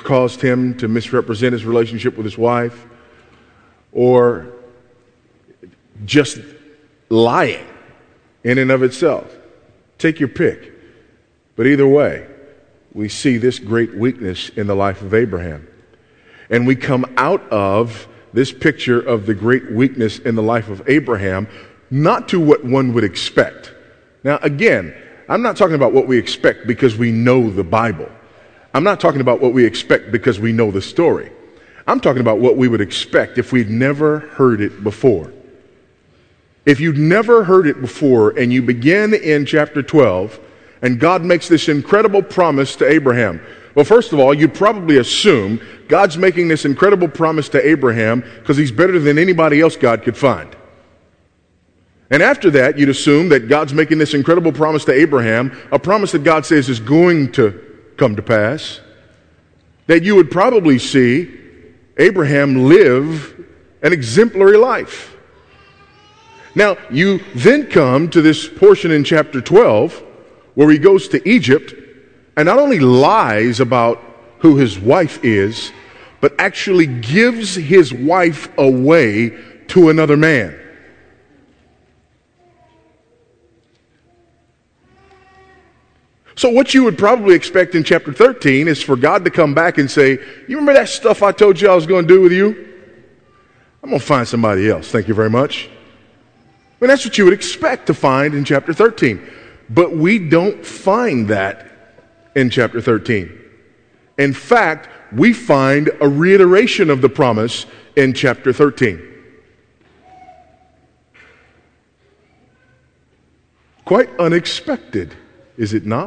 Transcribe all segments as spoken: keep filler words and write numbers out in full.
caused him to misrepresent his relationship with his wife, or just lying in and of itself. Take your pick. But either way, we see this great weakness in the life of Abraham. And we come out of this picture of the great weakness in the life of Abraham, not to what one would expect. Now, again, I'm not talking about what we expect because we know the Bible. I'm not talking about what we expect because we know the story. I'm talking about what we would expect if we'd never heard it before. If you'd never heard it before and you begin in chapter twelve and God makes this incredible promise to Abraham. Well, first of all, you'd probably assume God's making this incredible promise to Abraham because he's better than anybody else God could find. And after that, you'd assume that God's making this incredible promise to Abraham, a promise that God says is going to come to pass, that you would probably see Abraham live an exemplary life. Now, you then come to this portion in chapter twelve where he goes to Egypt and not only lies about who his wife is, but actually gives his wife away to another man. So what you would probably expect in chapter thirteen is for God to come back and say, you remember that stuff I told you I was going to do with you? I'm going to find somebody else. Thank you very much. I mean, that's what you would expect to find in chapter thirteen. But we don't find that in chapter thirteen. In fact, we find a reiteration of the promise in chapter thirteen. Quite unexpected, is it not?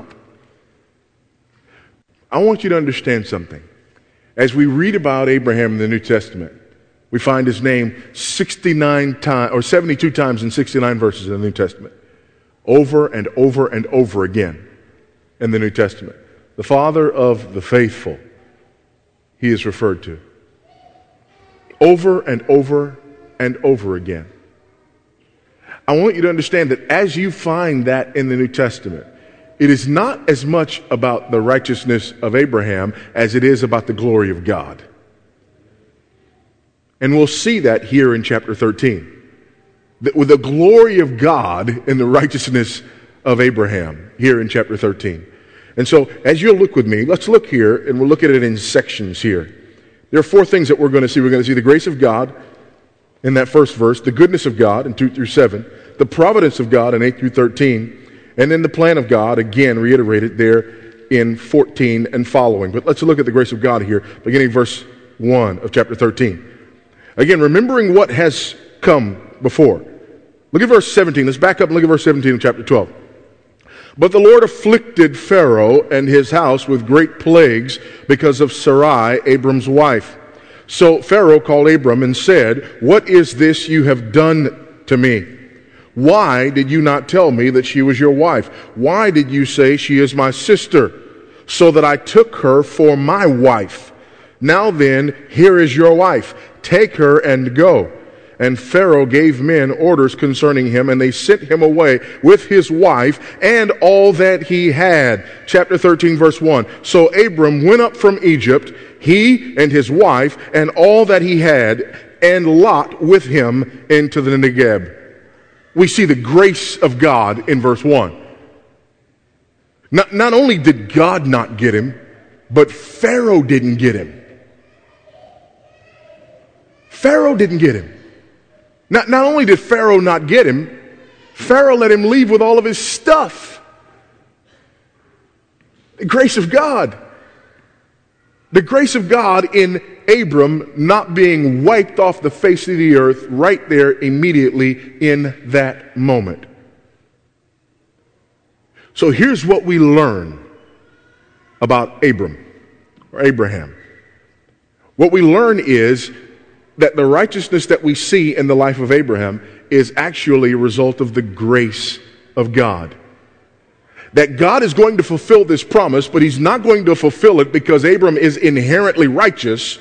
I want you to understand something. As we read about Abraham in the New Testament, we find his name sixty-nine times or seventy-two times in sixty-nine verses in the New Testament. Over and over and over again in the New Testament. The father of the faithful, he is referred to. Over and over and over again. I want you to understand that as you find that in the New Testament, it is not as much about the righteousness of Abraham as it is about the glory of God. And we'll see that here in chapter thirteen. That with the glory of God and the righteousness of Abraham here in chapter thirteen. And so as you look with me, let's look here and we'll look at it in sections here. There are four things that we're going to see. We're going to see the grace of God in that first verse, the goodness of God in two through seven, the providence of God in eight through thirteen, and then the plan of God, again, reiterated there in fourteen and following. But let's look at the grace of God here, beginning verse one of chapter thirteen. Again, remembering what has come before. Look at verse seventeen. Let's back up and look at verse seventeen of chapter twelve. But the Lord afflicted Pharaoh and his house with great plagues because of Sarai, Abram's wife. So Pharaoh called Abram and said, "What is this you have done to me? Why did you not tell me that she was your wife? Why did you say she is my sister, so that I took her for my wife? Now then, here is your wife. Take her and go." And Pharaoh gave men orders concerning him, and they sent him away with his wife and all that he had. Chapter thirteen, verse one. So Abram went up from Egypt, he and his wife, and all that he had, and Lot with him into the Negeb. We see the grace of God in verse one. Not, not only did God not get him, but Pharaoh didn't get him. Pharaoh didn't get him. Not, not only did Pharaoh not get him, Pharaoh let him leave with all of his stuff. The grace of God. The grace of God in Abram not being wiped off the face of the earth right there immediately in that moment. So here's what we learn about Abram or Abraham. What we learn is that the righteousness that we see in the life of Abraham is actually a result of the grace of God. That God is going to fulfill this promise, but he's not going to fulfill it because Abram is inherently righteous,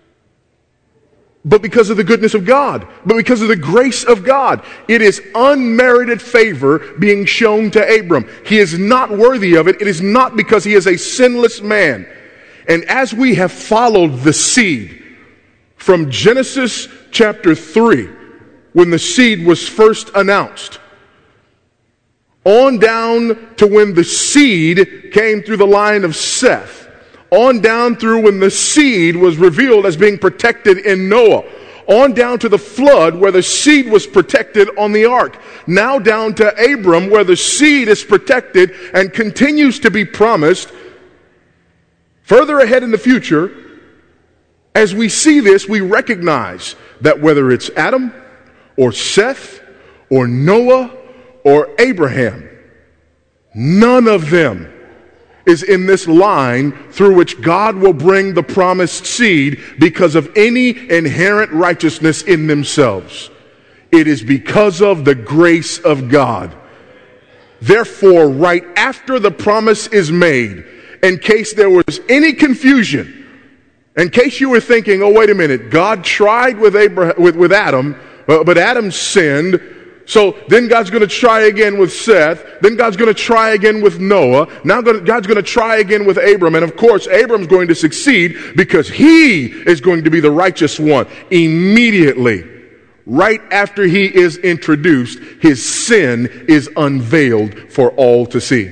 but because of the goodness of God, but because of the grace of God. It is unmerited favor being shown to Abram. He is not worthy of it. It is not because he is a sinless man. And as we have followed the seed from Genesis chapter three, when the seed was first announced, on down to when the seed came through the line of Seth, on down through when the seed was revealed as being protected in Noah, on down to the flood where the seed was protected on the ark, now down to Abram where the seed is protected and continues to be promised. Further ahead in the future, as we see this, we recognize that whether it's Adam or Seth or Noah or Abraham, none of them is in this line through which God will bring the promised seed because of any inherent righteousness in themselves. It is because of the grace of God. Therefore, right after the promise is made, in case there was any confusion, in case you were thinking, oh, wait a minute, God tried with Abraham, with, with Adam, but, but Adam sinned, so then God's going to try again with Seth. Then God's going to try again with Noah. Now God's going to try again with Abram. And of course, Abram's going to succeed because he is going to be the righteous one. Immediately, right after he is introduced, his sin is unveiled for all to see.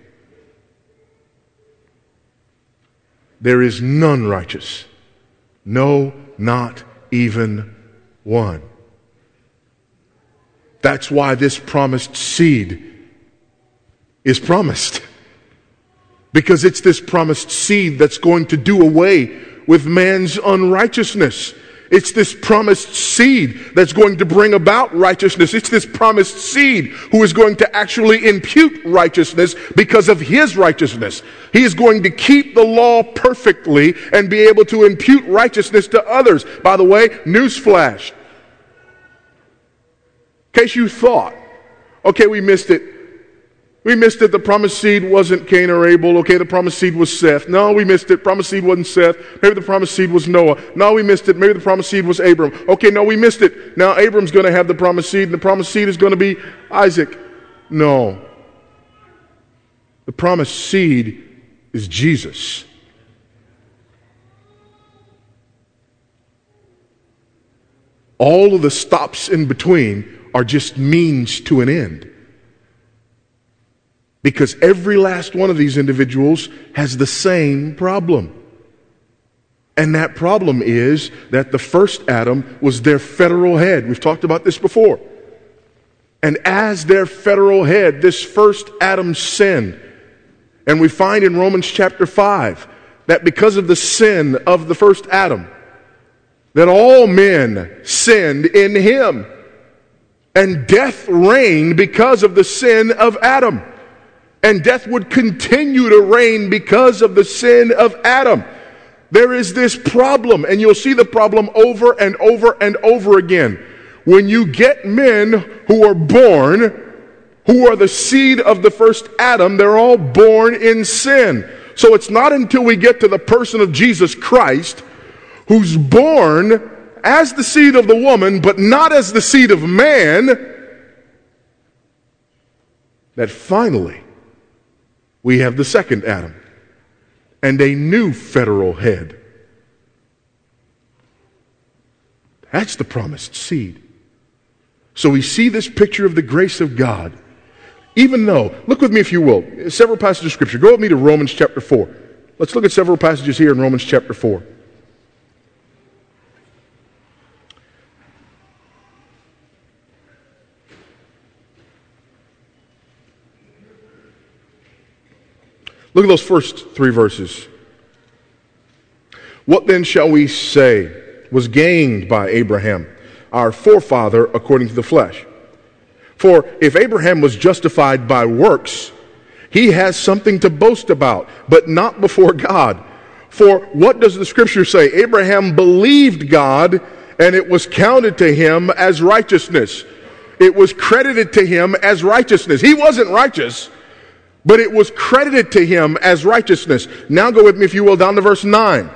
There is none righteous. No, not even one. That's why this promised seed is promised. Because it's this promised seed that's going to do away with man's unrighteousness. It's this promised seed that's going to bring about righteousness. It's this promised seed who is going to actually impute righteousness because of his righteousness. He is going to keep the law perfectly and be able to impute righteousness to others. By the way, newsflash. In case you thought, okay, we missed it. We missed it. The promised seed wasn't Cain or Abel. Okay, the promised seed was Seth. No, we missed it. Promised seed wasn't Seth. Maybe the promised seed was Noah. No, we missed it. Maybe the promised seed was Abram. Okay, no, we missed it. Now Abram's going to have the promised seed, and the promised seed is going to be Isaac. No. The promised seed is Jesus. All of the stops in between are just means to an end. Because every last one of these individuals has the same problem. And that problem is that the first Adam was their federal head. We've talked about this before. And as their federal head, this first Adam sinned. And we find in Romans chapter five that because of the sin of the first Adam, that all men sinned in him. And death reigned because of the sin of Adam. And death would continue to reign because of the sin of Adam. There is this problem, and you'll see the problem over and over and over again. When you get men who are born, who are the seed of the first Adam, they're all born in sin. So it's not until we get to the person of Jesus Christ, who's born as the seed of the woman, but not as the seed of man, that finally we have the second Adam and a new federal head. That's the promised seed. So we see this picture of the grace of God. Even though, look with me if you will, several passages of Scripture. Go with me to Romans chapter four. Let's look at several passages here in Romans chapter four. Look at those first three verses. What then shall we say was gained by Abraham, our forefather according to the flesh? For if Abraham was justified by works, he has something to boast about, but not before God. For what does the Scripture say? Abraham believed God, and it was counted to him as righteousness. It was credited to him as righteousness. He wasn't righteous, but it was credited to him as righteousness. Now go with me, if you will, down to verse nine.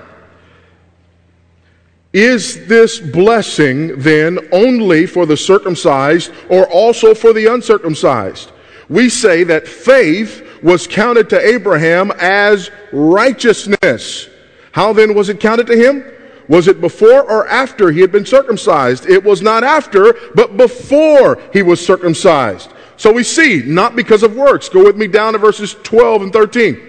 Is this blessing then only for the circumcised or also for the uncircumcised? We say that faith was counted to Abraham as righteousness. How then was it counted to him? Was it before or after he had been circumcised? It was not after, but before he was circumcised. So we see, not because of works. Go with me down to verses twelve and thirteen.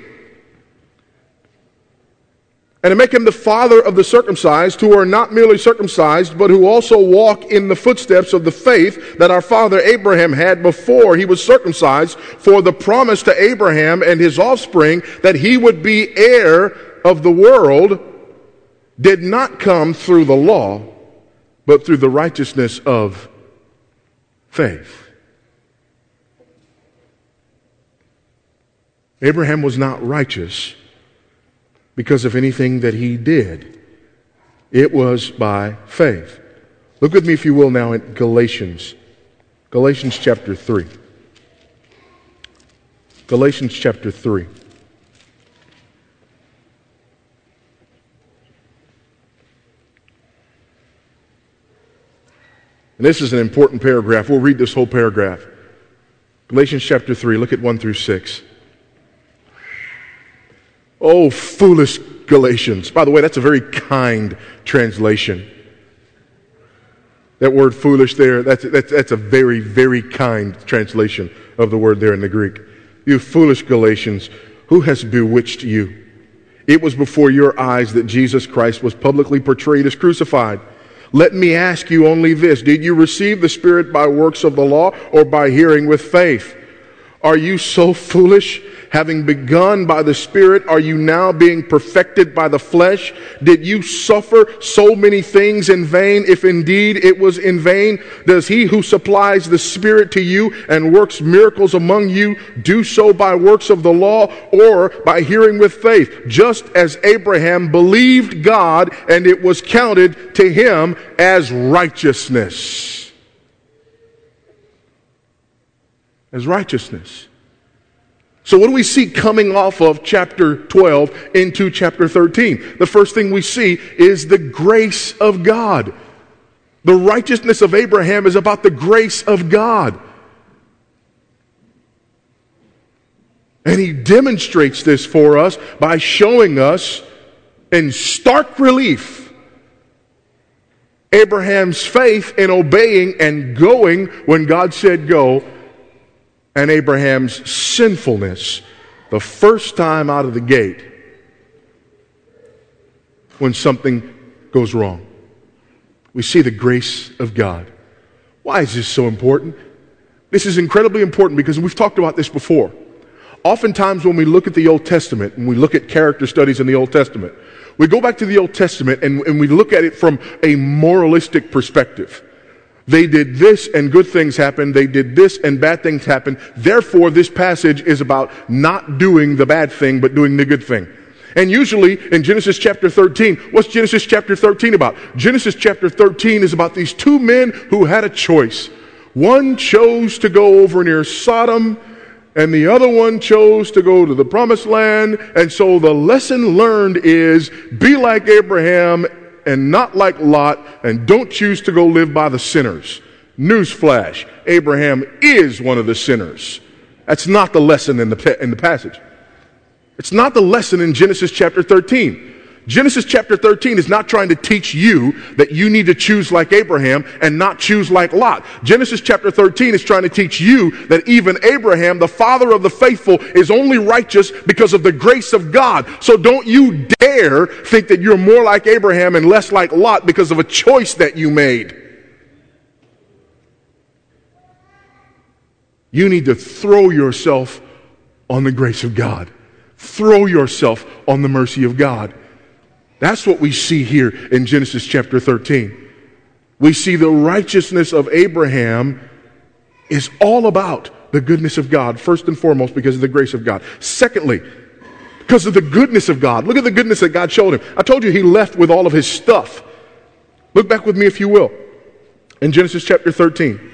And to make him the father of the circumcised, who are not merely circumcised, but who also walk in the footsteps of the faith that our father Abraham had before he was circumcised, for the promise to Abraham and his offspring that he would be heir of the world did not come through the law, but through the righteousness of faith. Abraham was not righteous because of anything that he did. It was by faith. Look with me, if you will, now at Galatians. Galatians chapter three. Galatians chapter three. And this is an important paragraph. We'll read this whole paragraph. Galatians chapter three, look at one through six. Oh, foolish Galatians. By the way, that's a very kind translation. That word foolish there, that's, that's, that's a very, very kind translation of the word there in the Greek. You foolish Galatians, who has bewitched you? It was before your eyes that Jesus Christ was publicly portrayed as crucified. Let me ask you only this. Did you receive the Spirit by works of the law or by hearing with faith? Are you so foolish? Having begun by the Spirit, are you now being perfected by the flesh? Did you suffer so many things in vain, if indeed it was in vain? Does he who supplies the Spirit to you and works miracles among you do so by works of the law or by hearing with faith? Just as Abraham believed God, and it was counted to him as righteousness. As righteousness. So what do we see coming off of chapter twelve into chapter thirteen? The first thing we see is the grace of God. The righteousness of Abraham is about the grace of God. And he demonstrates this for us by showing us in stark relief Abraham's faith in obeying and going when God said go, and Abraham's sinfulness the first time out of the gate when something goes wrong. We see the grace of God. Why is this so important? This is incredibly important because we've talked about this before. Oftentimes when we look at the Old Testament and we look at character studies in the Old Testament, we go back to the Old Testament and, and we look at it from a moralistic perspective. They did this and good things happened. They did this and bad things happened. Therefore, this passage is about not doing the bad thing, but doing the good thing. And usually in Genesis chapter thirteen, what's Genesis chapter thirteen about? Genesis chapter thirteen is about these two men who had a choice. One chose to go over near Sodom, and the other one chose to go to the promised land. And so the lesson learned is be like Abraham and not like Lot, and don't choose to go live by the sinners. Newsflash, Abraham is one of the sinners. That's not the lesson in the, in the passage. It's not the lesson in Genesis chapter thirteen. Genesis chapter thirteen is not trying to teach you that you need to choose like Abraham and not choose like Lot. Genesis chapter thirteen is trying to teach you that even Abraham, the father of the faithful, is only righteous because of the grace of God. So don't you dare think that you're more like Abraham and less like Lot because of a choice that you made. You need to throw yourself on the grace of God. Throw yourself on the mercy of God. That's what we see here in Genesis chapter thirteen. We see the righteousness of Abraham is all about the goodness of God, first and foremost because of the grace of God. Secondly, because of the goodness of God. Look at the goodness that God showed him. I told you he left with all of his stuff. Look back with me if you will in Genesis chapter thirteen.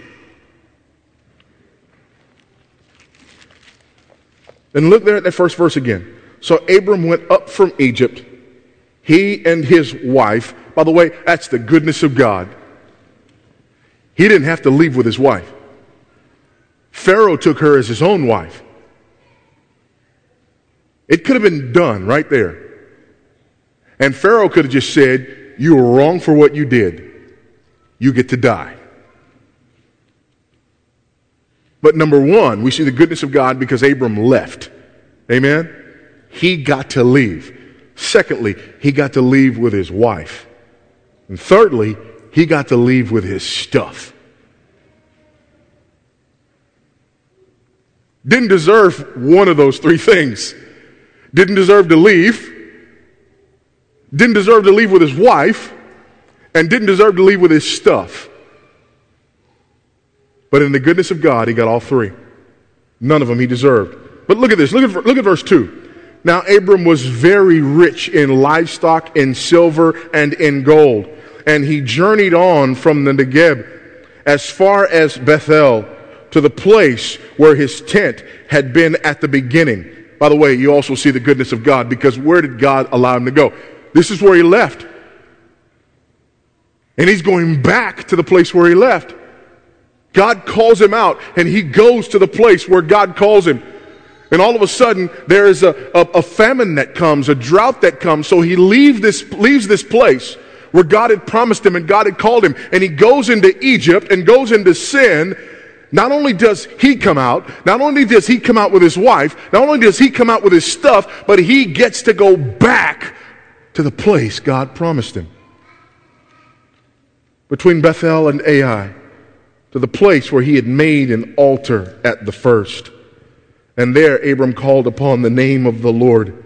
And look there at that first verse again. So Abram went up from Egypt, he and his wife. By the way, that's the goodness of God. He didn't have to leave with his wife. Pharaoh took her as his own wife. It could have been done right there. And Pharaoh could have just said, you were wrong for what you did. You get to die. But number one, we see the goodness of God because Abram left. Amen? He got to leave. Secondly, he got to leave with his wife. And thirdly, he got to leave with his stuff. Didn't deserve one of those three things. Didn't deserve to leave. Didn't deserve to leave with his wife. And didn't deserve to leave with his stuff. But in the goodness of God, he got all three. None of them he deserved. But look at this. Look at, look at verse two. Now Abram was very rich in livestock, in silver, and in gold. And he journeyed on from the Negeb as far as Bethel to the place where his tent had been at the beginning. By the way, you also see the goodness of God because where did God allow him to go? This is where he left. And he's going back to the place where he left. God calls him out and he goes to the place where God calls him. And all of a sudden there is a, a, a famine that comes, a drought that comes. So he leaves this, leaves this place where God had promised him and God had called him. And he goes into Egypt and goes into sin. Not only does he come out, not only does he come out with his wife, not only does he come out with his stuff, but he gets to go back to the place God promised him. Between Bethel and Ai, to the place where he had made an altar at the first. And there Abram called upon the name of the Lord.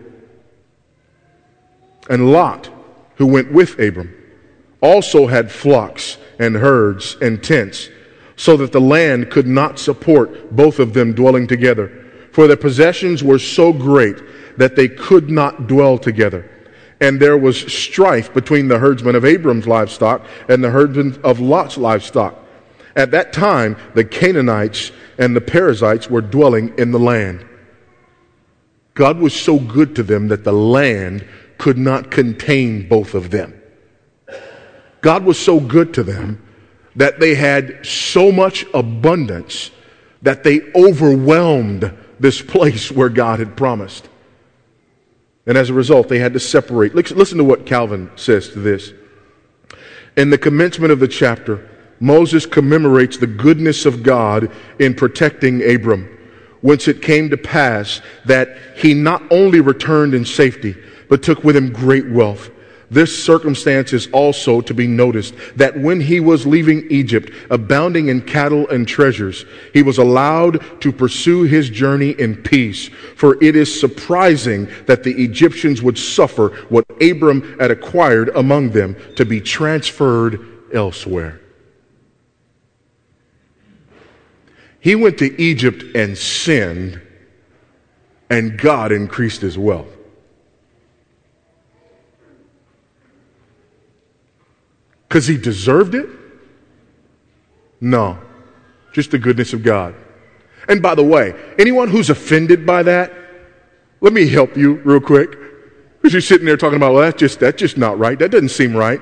And Lot, who went with Abram, also had flocks and herds and tents, so that the land could not support both of them dwelling together. For their possessions were so great that they could not dwell together. And there was strife between the herdsmen of Abram's livestock and the herdsmen of Lot's livestock. At that time, the Canaanites and the Perizzites were dwelling in the land. God was so good to them that the land could not contain both of them. God was so good to them that they had so much abundance that they overwhelmed this place where God had promised. And as a result, they had to separate. Listen to what Calvin says to this. In the commencement of the chapter, Moses commemorates the goodness of God in protecting Abram, whence it came to pass that he not only returned in safety, but took with him great wealth. This circumstance is also to be noticed, that when he was leaving Egypt, abounding in cattle and treasures, he was allowed to pursue his journey in peace. For it is surprising that the Egyptians would suffer what Abram had acquired among them to be transferred elsewhere. He went to Egypt and sinned, and God increased his wealth. Because he deserved it? No. Just the goodness of God. And by the way, anyone who's offended by that, let me help you real quick. Because you're sitting there talking about, well, that's just, that's just not right. That doesn't seem right.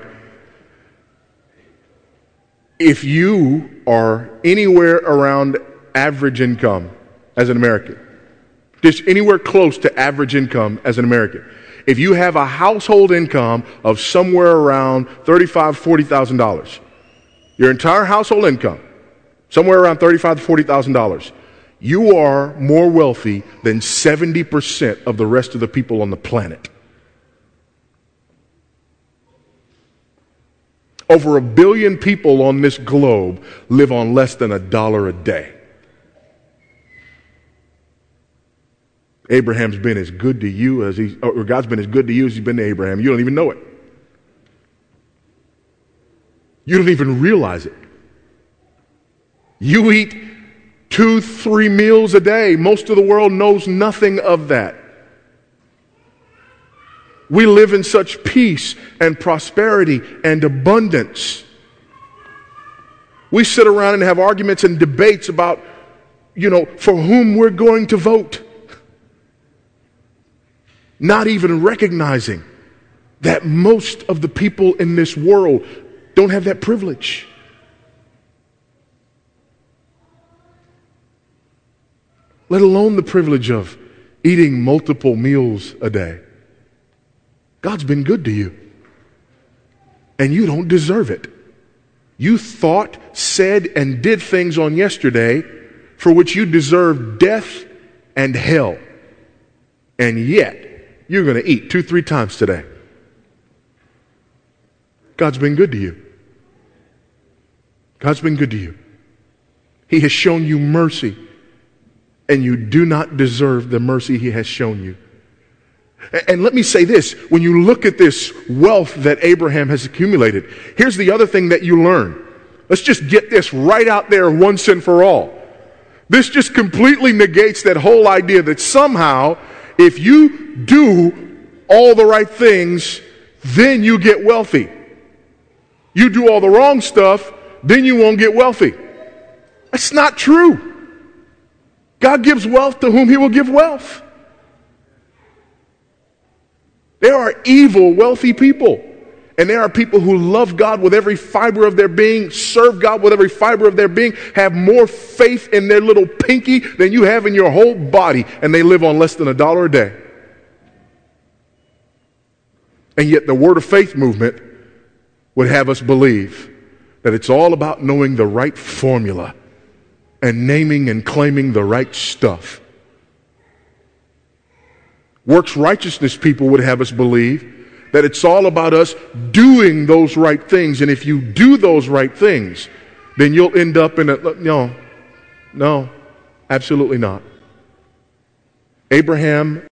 If you are anywhere around average income as an American, just anywhere close to average income as an American, if you have a household income of somewhere around thirty-five thousand dollars, forty thousand dollars, your entire household income, somewhere around thirty-five thousand dollars to forty thousand dollars, you are more wealthy than seventy percent of the rest of the people on the planet. Over a billion people on this globe live on less than a dollar a day. Abraham's been as good to you as he, or God's been as good to you as he's been to Abraham. You don't even know it. You don't even realize it. You eat two, three meals a day. Most of the world knows nothing of that. We live in such peace and prosperity and abundance. We sit around and have arguments and debates about, you know, for whom we're going to vote. Not even recognizing that most of the people in this world don't have that privilege. Let alone the privilege of eating multiple meals a day. God's been good to you. And you don't deserve it. You thought, said, and did things on yesterday for which you deserve death and hell. And yet, you're going to eat two, three times today. God's been good to you. God's been good to you. He has shown you mercy, and you do not deserve the mercy He has shown you. And let me say this, when you look at this wealth that Abraham has accumulated, here's the other thing that you learn. Let's just get this right out there once and for all. This just completely negates that whole idea that somehow, if you do all the right things, then you get wealthy. You do all the wrong stuff, then you won't get wealthy. That's not true. God gives wealth to whom He will give wealth. There are evil, wealthy people. And there are people who love God with every fiber of their being, serve God with every fiber of their being, have more faith in their little pinky than you have in your whole body, and they live on less than a dollar a day. And yet the Word of Faith movement would have us believe that it's all about knowing the right formula and naming and claiming the right stuff. Works righteousness people would have us believe that it's all about us doing those right things. And if you do those right things, then you'll end up in a, no, no, absolutely not. Abraham